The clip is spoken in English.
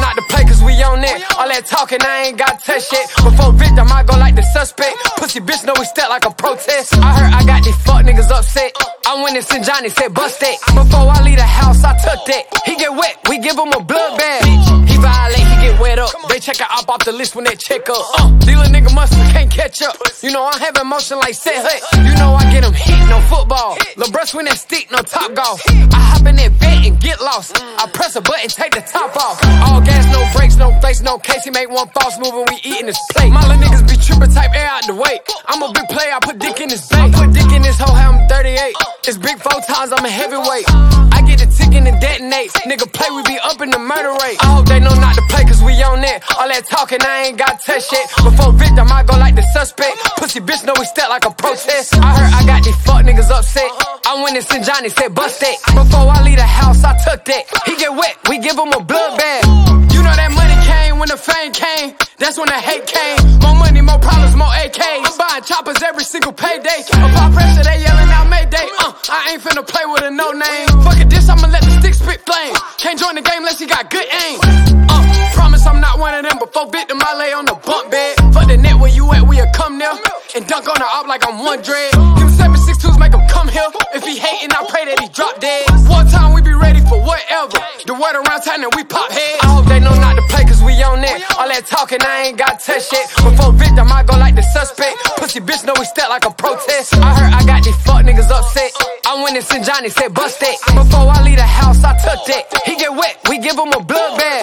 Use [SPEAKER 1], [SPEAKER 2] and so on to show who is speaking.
[SPEAKER 1] not to play cause we on it. All that talking, I ain't got touch shit. Before victim, I go like the suspect. Pussy bitch know we step like a protest. I heard I got these fuck niggas upset. I went and St. Johnny said bust it. Before I leave the house, I took that. He get wet, we give him a blood bath. He violate, he get wet up. They check her off the list when they check up. Dealer nigga muscle can't catch up. You know I have emotion like Set Hut. You know I get him hit, no football. LeBron swing that stick, no top golf. I hop in that vet and get lost. I press a button, take the top off. All gas, no brakes, no face, no case. He make one false move when we eating his plate. My little niggas be trippin', type air out the way. I'm a big player, I put dick in his bait. Put dick in this hoe, I'm 38. It's big 4 times, I'm a heavyweight. I get the tick and detonate. Nigga play, we be up in the murder rate. I hope they know not to play cause we on it. All that talking, I ain't got touch shit. Before victim, I go like the suspect. Pussy bitch know we step like a protest. I heard I got these fuck niggas upset. I went and St. Johnny said bust it. Before I leave the house, I took that. He get wet, we give him a blood bath. You know that money came when the fame came. That's when the hate came. More money, more problems, more AKs. I'm buying choppers every single payday. Apply pressure, they yelling out Mayday. I ain't finna play with a no name. Fuck it, this, I'ma let the stick spit flame. Can't join the game unless you got good aim. Promise I'm not one of them. Before victim, I lay on the bunk bed. Fuck the net where you at, we'll come there. And dunk on the op like I'm one dread. Give him 7.62s, make him come here. If he hating, I pray that he drop dead. One time we be ready for whatever. The word around town and we pop heads. I hope they know not to play cause we on it. All that talking, I ain't got touch shit. Before victim, I go like the suspect. Pussy bitch know we step like a protest. I heard I got these fuck niggas upset. I went and St. Johnny said bust it. Before I leave the house, I took that. He get wet, we give him a blood bath.